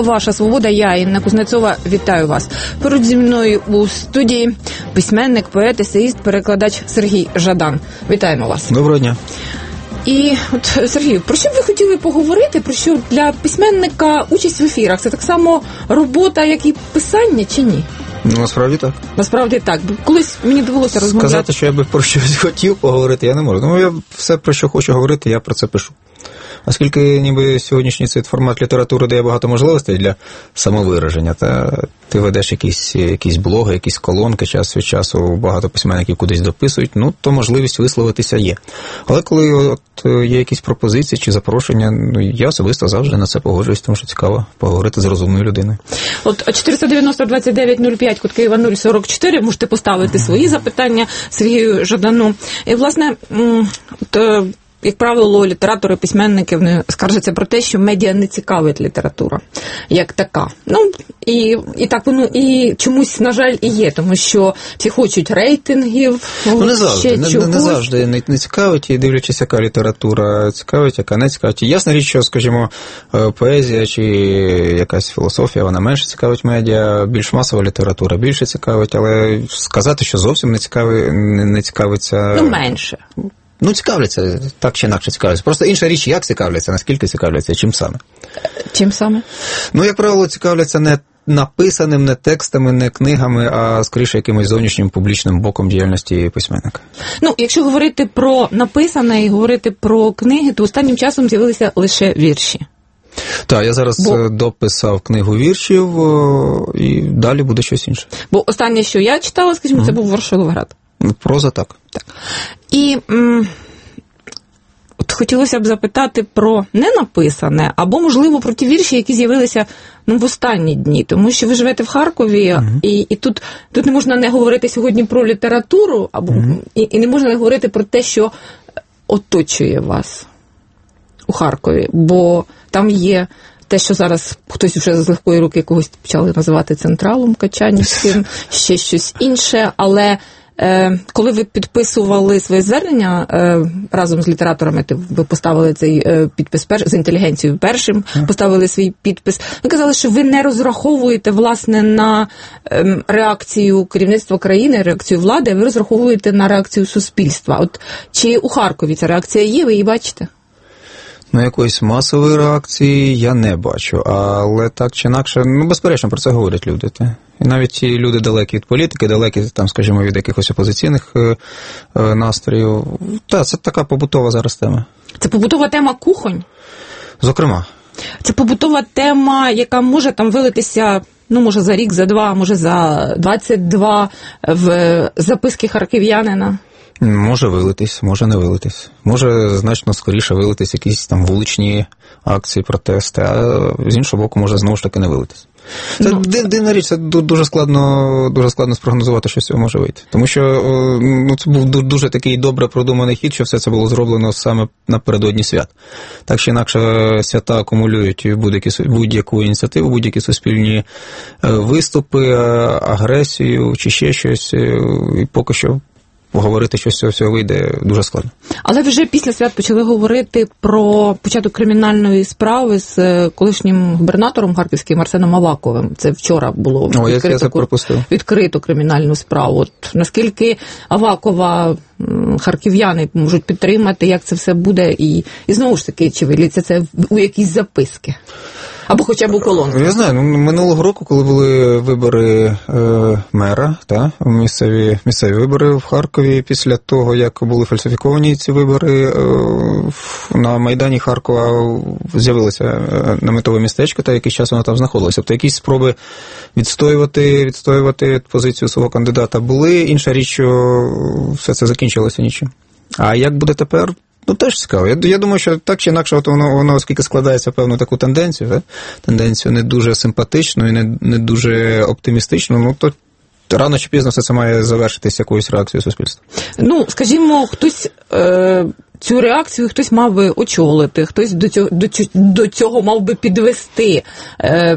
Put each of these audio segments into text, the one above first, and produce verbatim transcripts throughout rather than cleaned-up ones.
ваша свобода. Я, Інна Кузнецова, вітаю вас. Поруч зі мною у студії письменник, поет, есеїст, перекладач Сергій Жадан. Вітаємо вас. Доброго дня. І от, Сергію, про що б ви хотіли поговорити? Про що для письменника участь в ефірах? Це так само робота, як і писання, чи ні? Ну, насправді так. Насправді так. Бо колись мені довелося розмовляти. Сказати, що я би про щось хотів поговорити, я не можу. Ну, я все, про що хочу говорити, я про це пишу. Оскільки ніби сьогоднішній цей формат літератури дає багато можливостей для самовираження, та ти ведеш якісь, якісь блоги, якісь колонки, час від часу багато письменників кудись дописують, ну, то можливість висловитися є. Але коли от є якісь пропозиції чи запрошення, ну, я особисто завжди на це погоджуюсь, тому що цікаво поговорити з розумною людиною. От чотириста дев'яносто двадцять дев'ять нуль п'ять, код Києва нуль сорок чотири, можете поставити свої запитання Сергію Жадану. І, власне, от, як правило, літератори, письменники, вони скаржаться про те, що медіа не цікавить література як така. Ну, і, і так воно і чомусь, на жаль, і є, тому що всі хочуть рейтингів, ну, не завжди, ще не, не завжди не, не цікавить, і дивлячись, яка література цікавить, яка не цікавить. І ясна річ, що, скажімо, поезія чи якась філософія, вона менше цікавить медіа, більш масова література більше цікавить, але сказати, що зовсім не цікавить, не, не цікавиться... Ну, менше. Ну, цікавляться, так чи інакше цікавляться. Просто інша річ, як цікавляться, наскільки цікавляться, чим саме. Чим саме? Ну, як правило, цікавляться не написаним, не текстами, не книгами, а скоріше якимось зовнішнім публічним боком діяльності письменника. Ну, якщо говорити про написане і говорити про книги, то останнім часом з'явилися лише вірші. Так, я зараз Бо... дописав книгу віршів, і далі буде щось інше. Бо останнє, що я читала, скажімо, mm. це був Ворошиловград. Проза так. Так. І м, от хотілося б запитати про ненаписане, або, можливо, про ті вірші, які з'явилися ну, в останні дні. Тому що ви живете в Харкові, uh-huh. і, і тут, тут не можна не говорити сьогодні про літературу, або, uh-huh. і, і не можна не говорити про те, що оточує вас у Харкові. Бо там є те, що зараз хтось вже з легкої руки когось почали називати централом Качанівським, ще щось інше, але... Коли ви підписували своє звернення разом з літераторами, ви поставили цей підпис з інтелігенцією першим, поставили свій підпис, ви казали, що ви не розраховуєте, власне, на реакцію керівництва країни, реакцію влади, а ви розраховуєте на реакцію суспільства. От чи у Харкові ця реакція є, ви її бачите? Ну, якоїсь масової реакції я не бачу, але так чи інакше, ну, безперечно, про це говорять люди. Та? І навіть ті люди далекі від політики, далекі, там, скажімо, від якихось опозиційних е, е, настроїв. Та, це така побутова зараз тема. Це побутова тема кухонь? Зокрема. Це побутова тема, яка може там вилитися, ну, може, за рік, за два, може, за двадцять два в записки харків'янина? Може вилитись, може не вилитись. Може значно скоріше вилитись якісь там вуличні акції, протести, а з іншого боку може знову ж таки не вилитись. Це ну, дивна річ, це дуже складно, дуже складно спрогнозувати, що з цього може вийти. Тому що ну, це був дуже такий добре продуманий хід, що все це було зроблено саме напередодні свят. Так чи інакше свята акумулюють будь-які, будь-яку ініціативу, будь-які суспільні виступи, агресію чи ще щось, і поки що поговорити, що з цього всього вийде, дуже складно. Але вже після свят почали говорити про початок кримінальної справи з колишнім губернатором харківським Арсеном Аваковим. Це вчора було О, відкрито, відкрито кримінальну справу. От наскільки Авакова харків'яни можуть підтримати, як це все буде, і, і знову ж таки, чи виліться це у якісь записки? Або хоча б у колонку. Я знаю, ну, минулого року, коли були вибори е, мера, та, місцеві, місцеві вибори в Харкові, після того, як були фальсифіковані ці вибори, е, на Майдані Харкова з'явилося наметове містечко, та якийсь час воно там знаходилося. Тобто якісь спроби відстоювати, відстоювати позицію свого кандидата були. Інша річ, що все це закінчилося нічим. А як буде тепер? Ну, теж цікаво. Я, я думаю, що так чи інакше, от воно, воно оскільки складається певну таку тенденцію, так? Тенденцію не дуже симпатичну і не, не дуже оптимістичну, ну, то рано чи пізно все це має завершитись якоюсь реакцією суспільства. Ну, скажімо, хтось... Е... Цю реакцію хтось мав би очолити, хтось до цього, до, до цього мав би підвести. Е,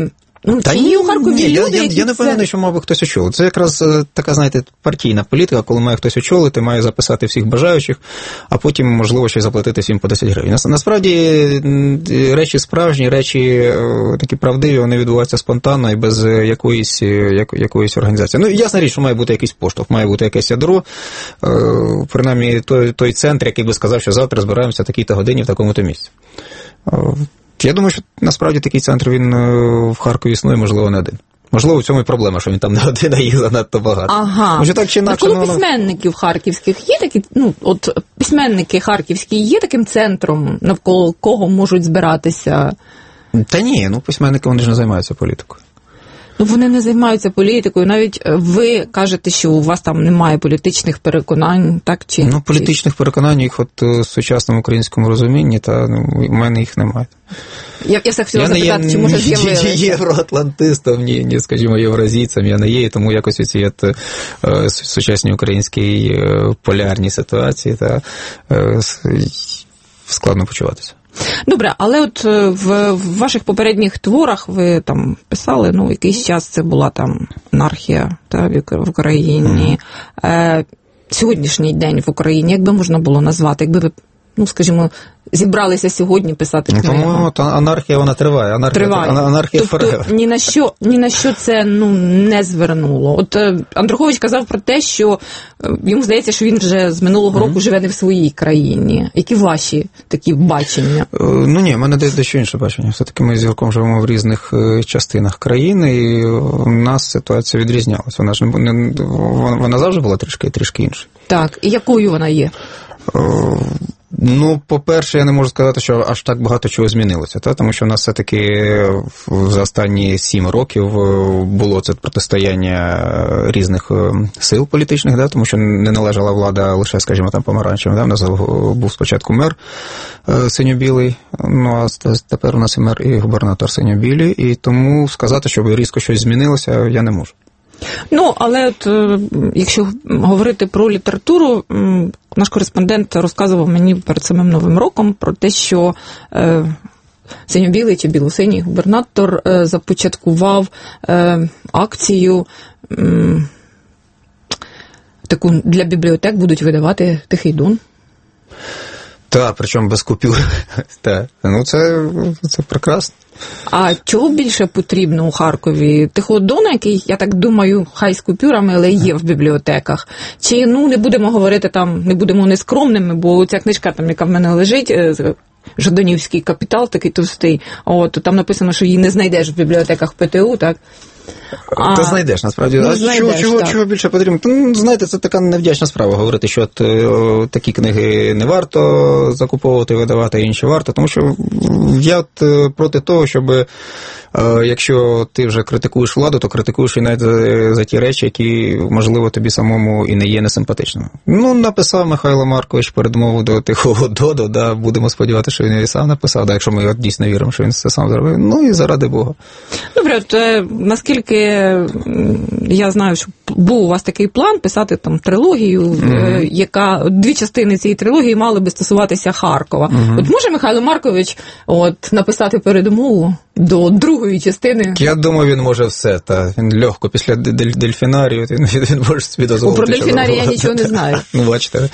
Ну, Та чи ні, є у Харкові ні, люди, я, які я, я не це... впевнений, що мав би хтось очолити. Це якраз така, знаєте, партійна політика, коли має хтось очолити, має записати всіх бажаючих, а потім, можливо, ще й заплатити всім по десять гривень. Насправді, речі справжні, речі такі правдиві, вони відбуваються спонтанно і без якоїсь, як, якоїсь організації. Ну, ясна річ, що має бути якийсь поштовх, має бути якесь ядро, принаймні той, той центр, який би сказав, що завтра збираємося в такій-то годині в такому-то місці. Я думаю, що насправді такий центр, він в Харкові існує, можливо, не один. Можливо, в цьому і проблема, що він там не один, а їх занадто багато. Ага. Може, так чи інакше, навколо ну, письменників харківських є такі, ну, от письменники харківські є таким центром, навколо кого можуть збиратися? Та ні, ну письменники, вони ж не займаються політикою. Ну, вони не займаються політикою. Навіть ви кажете, що у вас там немає політичних переконань, так? Чи, ну, політичних чи... переконань, їх от в сучасному українському розумінні, та ну, в мене їх немає. Я, я так хотіла запитати, є, чи може з'явилися? Я не є євроатлантистом, ні, ні, скажімо, євразійцем, я не є, і тому якось у цій е, сучасній українській е, полярній ситуації та, е, складно почуватися. Добре, але от в, в ваших попередніх творах ви там писали, ну, якийсь час це була там анархія та, в Україні. Mm. Е, сьогоднішній день в Україні, як би можна було назвати, якби ви, ну, скажімо, зібралися сьогодні писати книгу? По-моєму, анархія, вона триває. Анархія, триває. Анархія тобто forever. ні на що, ні на що це, ну, не звернуло. От Андрухович казав про те, що йому здається, що він вже з минулого року mm-hmm. живе не в своїй країні. Які ваші такі бачення? Ну ні, в мене дещо інше бачення. Все-таки ми з Юрком живемо в різних частинах країни, і у нас ситуація відрізнялася. Вона ж не, вона завжди була трішки, трішки інша. Так, і якою вона є? Ну, по-перше, я не можу сказати, що аж так багато чого змінилося, та? Тому що в нас все-таки за останні сім років було це протистояння різних сил політичних, да? Тому що не належала влада лише, скажімо, там помаранчевим. Да? У нас був спочатку мер синьо-білий, ну а тепер у нас і мер і губернатор синьо-білий, і тому сказати, що різко щось змінилося, я не можу. Ну, але от, якщо говорити про літературу, наш кореспондент розказував мені перед самим Новим роком про те, що е, синьо-білий чи білосиній губернатор е, започаткував е, акцію е, таку для бібліотек будуть видавати Тихий Дон. Так, причому без купюр. Так. Ну, це, це прекрасно. А чого більше потрібно у Харкові? Тихого Дона, який, я так думаю, хай з купюрами, але є в бібліотеках? Чи, ну, не будемо говорити там, не будемо нескромними, бо ця книжка, там, яка в мене лежить, Жаданівський капітал, такий товстий, от, там написано, що її не знайдеш в бібліотеках ПТУ, так? Ти знайдеш, насправді. Ну, а знайдеш, чого, чого, чого більше потрібно? Ну, знаєте, це така невдячна справа говорити, що от, о, такі книги не варто закуповувати, видавати, а інші варто. Тому що я от проти того, щоб о, якщо ти вже критикуєш владу, то критикуєш і навіть за, за ті речі, які, можливо, тобі самому і не є несимпатичними. Ну, написав Михайло Маркович передмову до Тихого Дону, да, будемо сподіватися, що він її сам написав, да, якщо ми от дійсно віримо, що він це сам зробив. Ну, і заради Бога. Добре, от наскільки я знаю, що був у вас такий план писати там трилогію, mm-hmm. яка дві частини цієї трилогії мали би стосуватися Харкова. Mm-hmm. От може Михайло Маркович от написати передмову до другої частини? Я думаю, він може все. Та він легко після дельфінарію, він, він може собі дозволити. Про дельфінарію я нічого не знаю. Ну, бачите.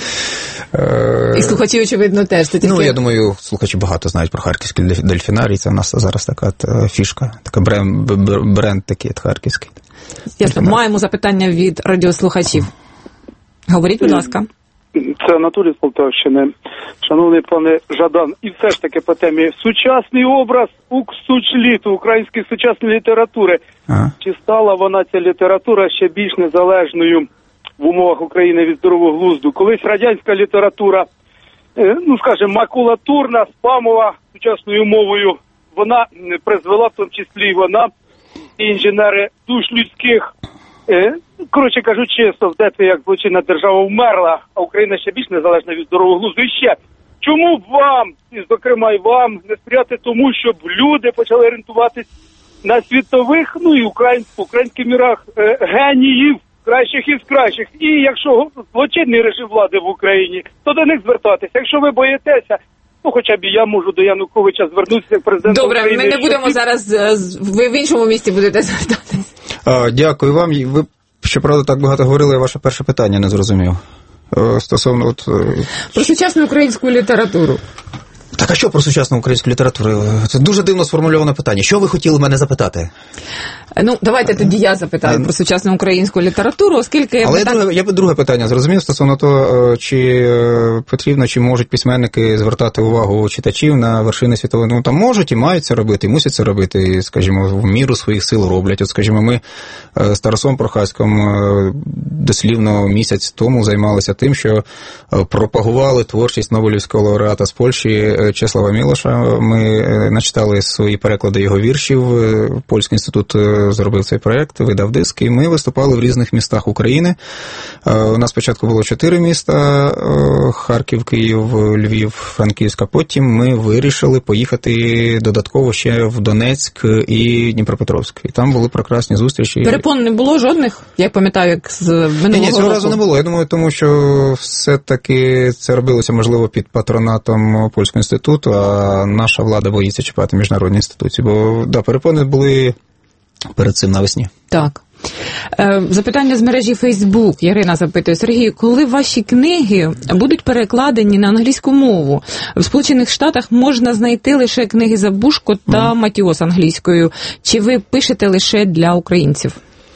І слухачі, очевидно, теж. Тільки... Ну, я думаю, слухачі багато знають про харківський дельфінарій. Це в нас зараз така фішка, така бренд, бренд такий харківський. Ясно. Маємо запитання від радіослухачів. Говоріть, будь ласка. Це Анатолій з Полтавщини. Шановний пане Жадан, і все ж таки по темі сучасний образ уксучліту, української сучасної літератури. Ага. Чи стала вона, ця література, ще більш незалежною в умовах України від здорового глузду? Колись радянська література, ну, скажімо, макулатурна, спамова, сучасною мовою, вона призвела, в тому числі і вона, і інженери душ людських, коротше кажучи, совдети, як злочинна держава вмерла, а Україна ще більш незалежна від здорового глузду. І ще, чому б вам, і зокрема і вам, не сприяти тому, щоб люди почали орієнтуватись на світових, ну і українських, українських мірах е, геніїв, кращих із кращих. І якщо злочинний режим влади в Україні, то до них звертатися. Якщо ви боїтеся, Ну, хоча б і я можу до Януковича звернутися як президента Добре, України. ми не будемо щоб... зараз, ви в іншому місці будете звертатись. А, дякую вам. Ви, щоправда, так багато говорили, я ваше перше питання не зрозумів. Стосовно от... Про сучасну українську літературу. Так, а що про сучасну українську літературу? Це дуже дивно сформульоване питання. Що ви хотіли мене запитати? Ну, давайте тоді я запитаю а... про сучасну українську літературу, оскільки... Але питання... я, друге, я би друге питання зрозумів стосовно того, чи потрібно, чи можуть письменники звертати увагу читачів на вершини світової. Ну, там можуть і мають це робити, і мусять це робити, і, скажімо, в міру своїх сил роблять. От, скажімо, ми з Тарасом Прохаськом дослівно місяць тому займалися тим, що пропагували творчість Нобелівського лауреата з Польщі Чеслава Мілоша. Ми начитали свої переклади його віршів. Польський інститут зробив цей проєкт, видав диск, і ми виступали в різних містах України. У нас спочатку було чотири міста: Харків, Київ, Львів, Франківськ, а потім ми вирішили поїхати додатково ще в Донецьк і Дніпропетровськ. І там були прекрасні зустрічі. Перепон не було жодних? Я пам'ятаю, як з минулого року. Ні, цього разу не було. Я думаю, тому що все-таки це робилося, можливо, під патронатом Польського інституту, а наша влада боїться чіпати міжнародні інституції. Бо, да, перепони були перед цим навесні. Так. Запитання з мережі Facebook. Ярина запитує: Сергій, коли ваші книги будуть перекладені на англійську мову? В Сполучених Штатах можна знайти лише книги Забушко та mm. Матіос англійською. Чи ви пишете лише для українців?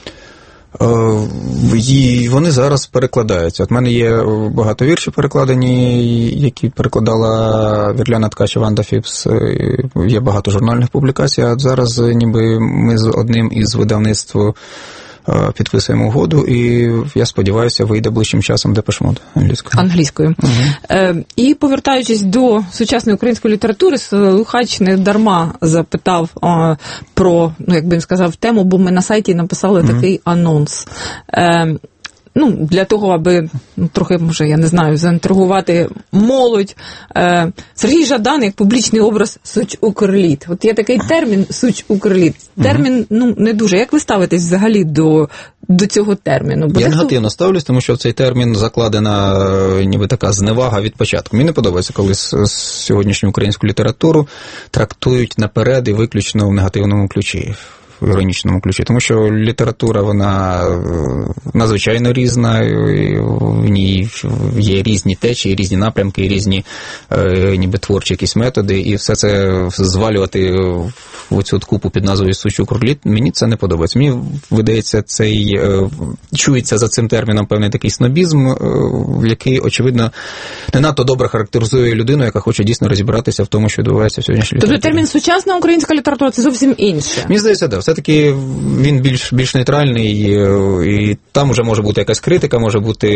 І вони зараз перекладаються. От в мене є багато віршів перекладені, які перекладала Вірляна Ткач і Ванда Фіпс. Є багато журнальних публікацій, а зараз ніби ми з одним із видавництв підписуємо угоду, і я сподіваюся, вийде ближчим часом Депеш Мод англійською. Англійською. Угу. Е, і повертаючись до сучасної української літератури, слухач не дарма запитав е, про, ну, як би він сказав, тему, бо ми на сайті написали угу. такий анонс. Е, Ну, для того, аби, ну, трохи, може, я не знаю, заінтригувати молодь. Е, Сергій Жадан як публічний образ Суч-Укрліт. От є такий термін Суч-Укрліт. Термін, ну, не дуже. Як ви ставитесь взагалі до, до цього терміну? Бо я дехто... негативно ставлюсь, тому що в цей термін закладена ніби така зневага від початку. Мені не подобається, коли сьогоднішню українську літературу трактують наперед і виключно в негативному ключі. В іронічному ключі, тому що література, вона надзвичайно різна, і в ній є різні течії, різні напрямки, різні е, ніби творчі якісь методи, і все це звалювати в оцю купу під назвою Суч-Укрліт, мені це не подобається. Мені видається, цей, е, чується за цим терміном певний такий снобізм, е, який, очевидно, не надто добре характеризує людину, яка хоче дійсно розібратися в тому, що відбувається в сьогоднішній літературі. Тобто термін «сучасна українська література» – це зовсім інше? Мені здається, так. Все-таки він більш, більш нейтральний, і там вже може бути якась критика, може бути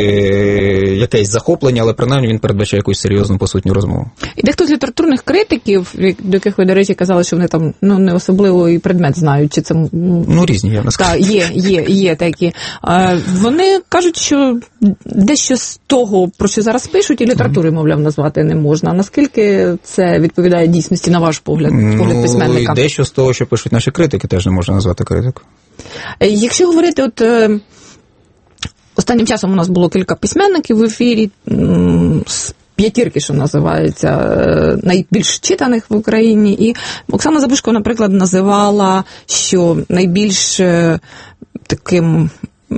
якесь захоплення, але принаймні він передбачає якусь серйозну, посутню розмову. І дехто з літературних критиків, до яких ви, до речі, казали, що вони там, ну, не особливо і предмет знають, чи це... Ну, різні, я не скажу. Так, є, є, є такі. Вони кажуть, що дещо з того, про що зараз пишуть, і літератури, мовляв, назвати не можна. Наскільки це відповідає дійсності, на ваш погляд, погляд ну, письменника? Дещо з того, що пишуть наші критики, теж не можна назвати критику. Якщо говорити, от е, останнім часом у нас було кілька письменників в ефірі, м, з п'ятірки, що називається, е, найбільш читаних в Україні, і Оксана Забушко, наприклад, називала, що найбільш е, таким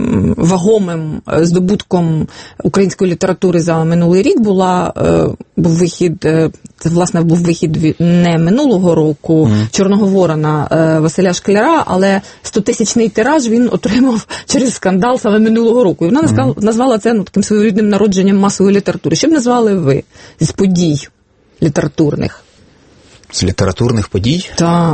вагомим здобутком української літератури за минулий рік була, був вихід, це, власне, був вихід не минулого року, mm. «Чорного ворона» Василя Шкляра, але стотисячний тираж він отримав через скандал саме минулого року. І вона mm. назвала це, ну, таким своєрідним народженням масової літератури. Що б назвали ви з подій літературних? З літературних подій? Так.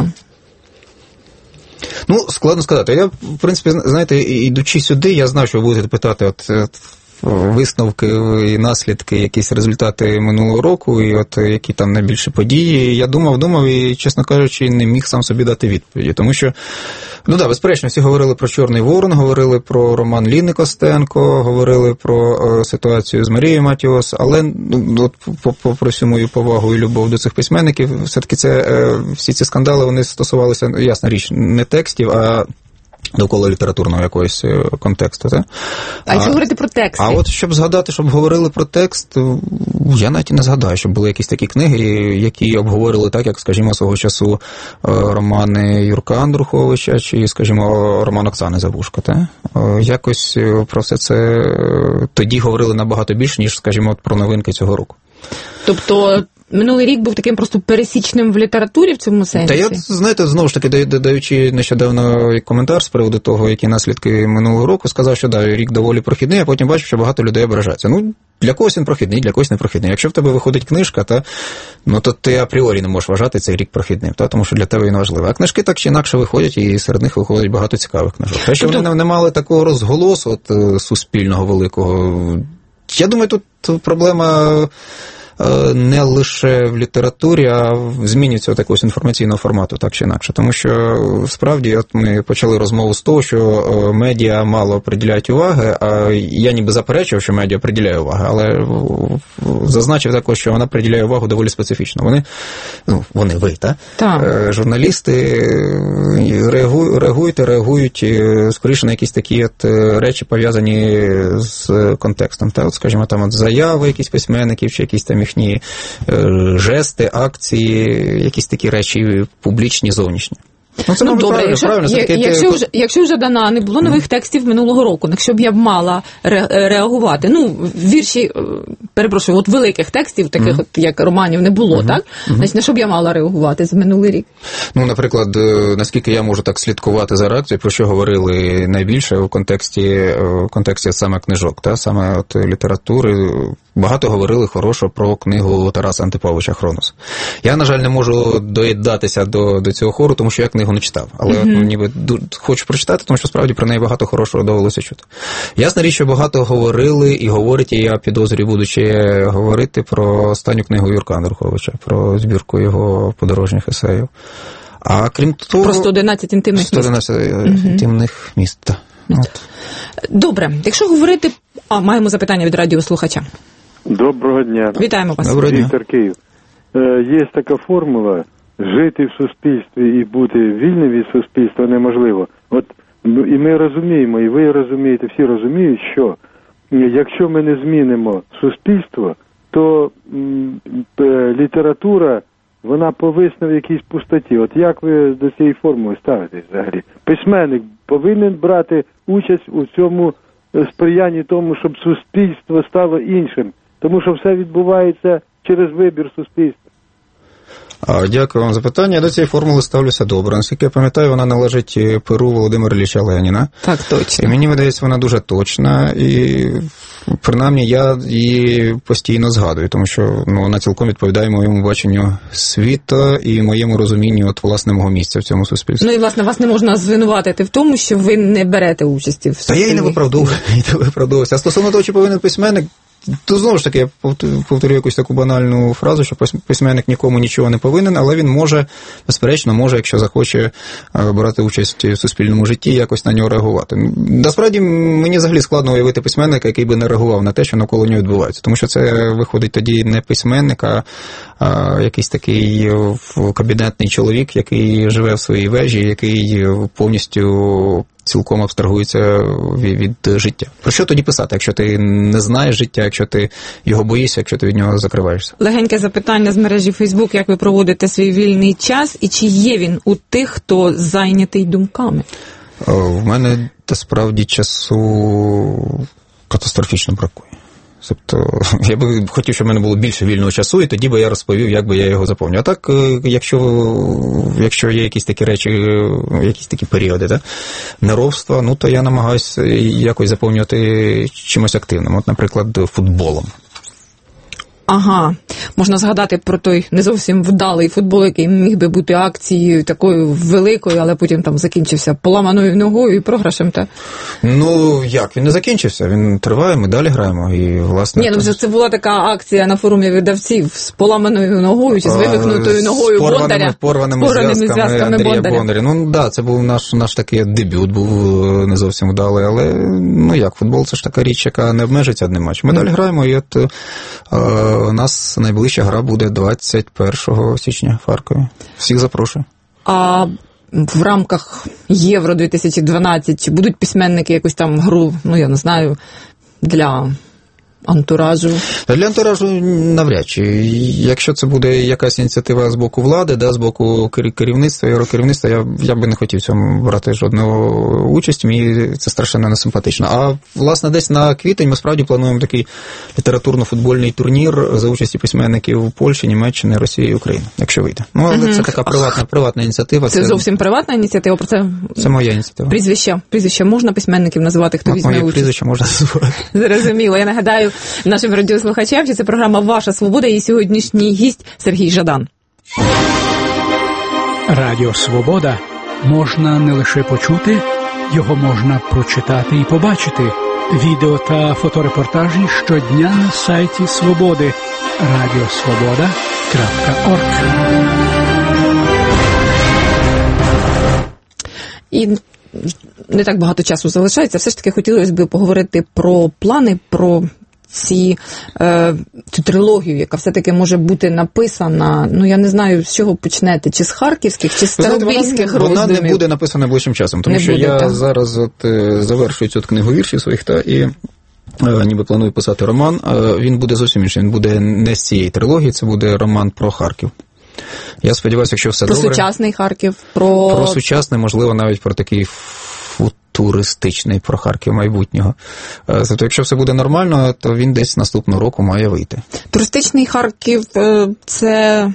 Ну, складно сказати. Я, в принципі, знаєте, ідучи сюди, я знав, що ви будете питати от, от висновки і наслідки, якісь результати минулого року, і от які там найбільші події. Я думав, думав і, чесно кажучи, не міг сам собі дати відповіді. Тому що, ну так, безперечно, всі говорили про «Чорний ворон», говорили про роман Ліни Костенко, говорили про е, ситуацію з Марією Матіос, але, ну, от, попри всю мою повагу і любов до цих письменників, все-таки це, е, всі ці скандали, вони стосувалися, ясна річ, не текстів, а довкола літературного якогось контексту. Так? А якщо говорити про тексти? А от щоб згадати, щоб говорили про текст, я навіть і не згадаю, щоб були якісь такі книги, які обговорили так, як, скажімо, свого часу романи Юрка Андруховича, чи, скажімо, роман Оксани Забушко. Так? Якось про все це тоді говорили набагато більше, ніж, скажімо, про новинки цього року. Тобто минулий рік був таким просто пересічним в літературі в цьому сенсі? Та я, знаєте, знову ж таки, даючи нещодавно коментар з приводу того, які наслідки минулого року, сказав, що да, рік доволі прохідний, а потім бачив, що багато людей ображаються. Ну, для когось він прохідний, для когось не прохідний. Якщо в тебе виходить книжка, та, ну, то ти апріорі не можеш вважати цей рік прохідним, та, тому що для тебе він важливий. А книжки так чи інакше виходять, і серед них виходить багато цікавих книжок. Те, що вони не мали такого розголосу от, суспільного великого, я думаю, тут проблема не лише в літературі, а в зміні цього такого інформаційного формату, так чи інакше. Тому що, справді, от ми почали розмову з того, що медіа мало приділяють уваги, а я ніби заперечував, що медіа приділяє увагу, але зазначив також, що вона приділяє увагу доволі специфічно. Вони, ну, вони ви, та? Так? Журналісти реагують, реагують, реагують скоріше на якісь такі от речі, пов'язані з контекстом. Та? От, скажімо, там от заяви якісь письменників, чи якісь там їхні жести, акції, якісь такі речі публічні, зовнішні. Ну, це, ну, мабуть, добре, правильно, якщо, правильно. я, Таке, якщо, вже, якщо вже, Дана, не було нових текстів минулого року, якщо б я б мала ре, реагувати, ну, вірші, перепрошую, от великих текстів, таких mm-hmm. от, як романів, не було, mm-hmm. так? Mm-hmm. Значить, на що б я мала реагувати за минулий рік? Ну, наприклад, наскільки я можу так слідкувати за реакцією, про що говорили найбільше у контексті, в контексті саме книжок, та? Саме от літератури. Багато говорили хорошо про книгу Тараса Антиповича «Хронос». Я, на жаль, не можу доєднатися до, до цього хору, тому що я книгу не читав. Але mm-hmm. ну, ніби хочу прочитати, тому що справді про неї багато хорошого довелося чути. Ясна річ, що багато говорили і говорять, і я підозрюю, будучи говорити про останню книгу Юрка Андруховича, про збірку його подорожніх есеїв. А крім того... Про сто одинадцять інтимних міст. сто одинадцять mm-hmm. інтимних міст. От. Добре. Якщо говорити... А, маємо запитання від радіослухача. Доброго дня. Вітаємо вас. Доброго дня. Віктор, Київ. Е, є така формула: жити в суспільстві і бути вільним від суспільства неможливо. От, і ми розуміємо, і ви розумієте, всі розуміють, що якщо ми не змінимо суспільство, то м, е, література, вона повисне в якійсь пустоті. От як ви до цієї формули ставитесь взагалі? Письменник повинен брати участь у цьому сприянні тому, щоб суспільство стало іншим. Тому що все відбувається через вибір суспільства. Дякую вам за питання. Я до цієї формули ставлюся добре. Наскільки я пам'ятаю, вона належить Перу Володимира Ілліча Леніна. Так, точно. І мені видається, вона дуже точна. І принаймні я її постійно згадую, тому що ну, вона цілком відповідає моєму баченню світу і моєму розумінню от, власне, мого місця в цьому суспільстві. Ну і, власне, вас не можна звинуватити в тому, що ви не берете участі в суспільстві. Та я і не виправдовувався. А стосовно того, чи повинен письменник, то, знову ж таки, я повторю якусь таку банальну фразу, що письменник нікому нічого не повинен, але він може, безперечно, може, якщо захоче брати участь в суспільному житті, якось на нього реагувати. Насправді, мені взагалі складно уявити письменника, який би не реагував на те, що навколо нього відбувається. Тому що це виходить тоді не письменник, а якийсь такий кабінетний чоловік, який живе в своїй вежі, який повністю цілком абстрагується від, від життя. Про що тоді писати, якщо ти не знаєш життя, якщо ти його боїшся, якщо ти від нього закриваєшся? Легеньке запитання з мережі Фейсбук, як ви проводите свій вільний час, і чи є він у тих, хто зайнятий думками? В мене, справді, часу катастрофічно бракує. Тобто, я би хотів, щоб в мене було більше вільного часу, і тоді би я розповів, як би я його заповнював. А так, якщо, якщо є якісь такі речі, якісь такі періоди, да, неровства, ну, то я намагаюся якось заповнювати чимось активним. От, наприклад, футболом. Ага, можна згадати про той не зовсім вдалий футбол, який міг би бути акцією такою великою, але потім там закінчився поламаною ногою і програшем, так? Ну, як? Він не закінчився, він триває, ми далі граємо. І, власне, Ні, ну вже це була така акція на форумі видавців з поламаною ногою, чи з вивихнутою ногою Бондаря. З порваними зв'язками Андрія Бондаря. Ну, так, да, це був наш, наш такий дебют, був не зовсім вдалий, але, ну як, футбол це ж така річ, яка не обмежиться одним матчем. Ми mm. далі граємо, і от у нас найближча гра буде двадцять першого січня в Харкові. Всіх запрошую. А в рамках Євро дві тисячі дванадцять, чи будуть письменники якусь там гру, ну я не знаю, для антуражу? Для антуражу навряд чи. Якщо це буде якась ініціатива з боку влади, да, з боку керівництва, єврокерівництва, я, я би не хотів в цьому брати жодної участі, мені це страшенно несимпатично. А, власне, десь на квітень ми справді плануємо такий літературно-футбольний турнір за участі письменників Польщі, Німеччини, Росії і України, якщо вийде. Ну, але угу. Це така приватна, приватна ініціатива. Це, це зовсім приватна ініціатива? Про це... це моя ініціатива. Прізвище, прізвище можна письменників називати, хто візьме участь? Моє прізвище можна називати. Зрозуміло. Я нагадаю нашим радіослухачам, що це програма «Ваша свобода» і сьогоднішній гість Сергій Жадан. Радіо «Свобода» можна не лише почути, його можна прочитати і побачити. Відео та фоторепортажі щодня на сайті «Свободи» радіосвобода крапка орг. І не так багато часу залишається. Все ж таки хотілося б поговорити про плани, про ці, е, цю трилогію, яка все-таки може бути написана, ну я не знаю, з чого почнете, чи з харківських, чи з старобільських роздумів. Вона не буде написана ближчим часом, тому не що буде, я так. зараз от, завершую цю книгу віршів своїх, та, і е, ніби планую писати роман. Е, він буде зовсім інший, він буде не з цієї трилогії, це буде роман про Харків. Я сподіваюся, якщо все про добре. Про сучасний Харків, про... Про сучасний, можливо, навіть про такий футуристичний, про Харків майбутнього. Тобто, якщо все буде нормально, то він десь наступного року має вийти. Туристичний Харків – це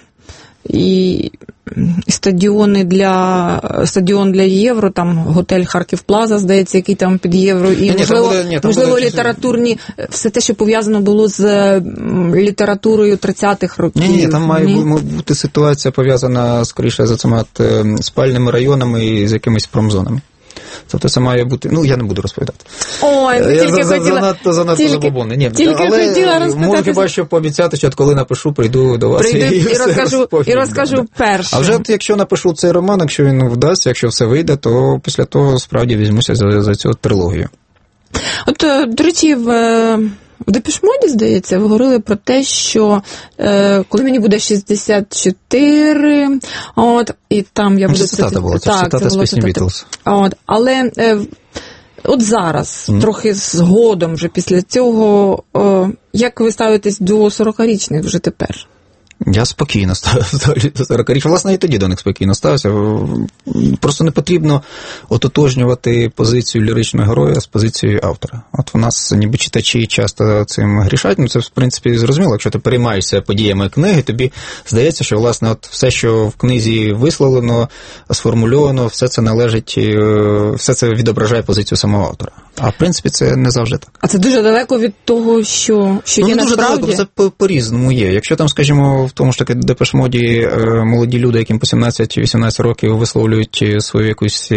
і стадіони для, стадіон для Євро, там готель Харків Плаза, здається, який там під Євро, і, ні, можливо, буде, ні, можливо буде... літературні, все те, що пов'язано було з літературою тридцятих років. Ні, ні, там має ні? бути ситуація пов'язана, скоріше, за цими спальними районами і з якимись промзонами. Тобто це має бути... Ну, я не буду розповідати. Ой, ну, я тільки за, хотіла... Занадто, занадто забобонний. Ні, тільки але хотіла розпитати... можу хіба що пообіцяти, що коли напишу, прийду до вас Прийду і, і, розкажу, і розкажу перше. А вже от, якщо напишу цей роман, якщо він вдасться, якщо все вийде, то після того справді візьмуся за, за цю трилогію. От, до речі, в... В Депеш-Моді, здається, ви говорили про те, що е, коли мені буде шістдесят чотири, от, і там я буду... Це цитата була, це так, цитата з пісні Бітлз. От, але е, от зараз, mm. трохи згодом вже після цього, е, як ви ставитесь до сорокарічних вже тепер? Я спокійно ставлюся до сорокарічних. Власне, і тоді до них спокійно ставився. Просто не потрібно ототожнювати позицію ліричного героя з позицією автора. От у нас ніби читачі часто цим грішать, ну це, в принципі, зрозуміло. Якщо ти переймаєшся подіями книги, тобі здається, що, власне, от все, що в книзі висловлено, сформульовано, все це належить, все це відображає позицію самого автора. А, в принципі, це не завжди так. А це дуже далеко від того, що, що ну, є не насправді? Дуже далеко, це по-різному є. Якщо там, скажімо, в тому ж таки Депеш-Моді молоді люди, яким по сімнадцять-вісімнадцять років висловлюють свою якусь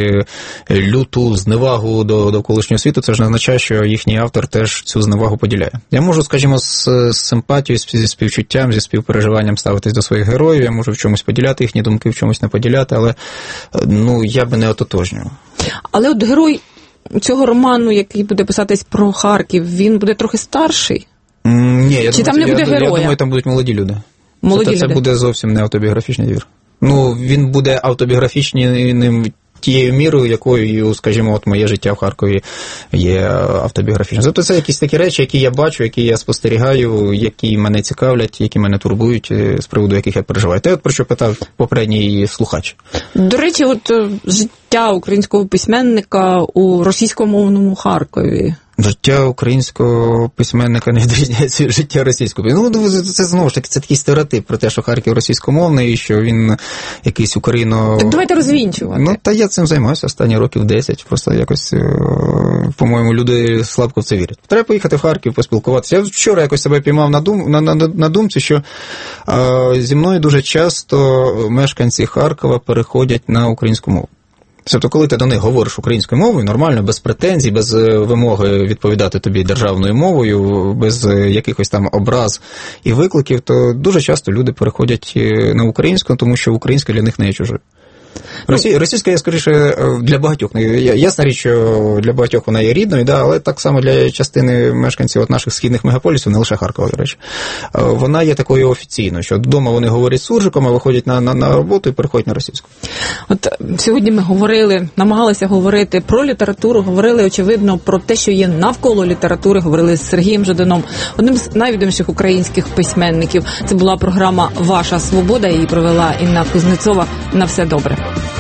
люту зневагу до довколишнього світу, це ж не означає, що їхній автор теж цю зневагу поділяє. Я можу, скажімо, з симпатією, зі співчуттям, зі співпереживанням ставитись до своїх героїв, я можу в чомусь поділяти їхні думки, в чомусь не поділяти, але ну, я би не ототожнював. Але от герой цього роману, який буде писатись про Харків, він буде трохи старший? Mm, ні, я Чи думаю, там не буде я, героя? Я думаю, там будуть молоді люди. Молоді це, це люди. буде зовсім не автобіографічний твір. Ну, він буде автобіографічним тією мірою, якою, скажімо, от моє життя в Харкові є автобіографічним. Тобто це якісь такі речі, які я бачу, які я спостерігаю, які мене цікавлять, які мене турбують, з приводу яких я переживаю. Те, от про що питав попередній слухач. До речі, от життя українського письменника у російськомовному Харкові. Життя українського письменника не відрізняється від життя російського. Ну, це знову ж таки, це такий стереотип про те, що Харків російськомовний, і що він якийсь Україно... Так давайте розвінчувати. Ну, та я цим займаюся останні років десять. Просто якось, по-моєму, люди слабко в це вірять. Треба поїхати в Харків, поспілкуватися. Я вчора якось себе піймав на, дум... на, на, на думці, що а, зі мною дуже часто мешканці Харкова переходять на українську мову. Тобто, коли ти до них говориш українською мовою, нормально, без претензій, без вимоги відповідати тобі державною мовою, без якихось там образ і викликів, то дуже часто люди переходять на українську, тому що українська для них не є чужою. Росі... Російська є, скоріше, для багатьох. Ясна річ, що для багатьох вона є рідною, да, але так само для частини мешканців от наших східних мегаполісів, не лише Харкова, до речі, вона є такою офіційною, що вдома вони говорять суржиком, а виходять на, на, на роботу і переходять на російську. От сьогодні ми говорили, намагалися говорити про літературу, говорили, очевидно, про те, що є навколо літератури, говорили з Сергієм Жаданом, одним з найвідоміших українських письменників. Це була програма «Ваша свобода», її провела Інна Кузнецова. На все добре.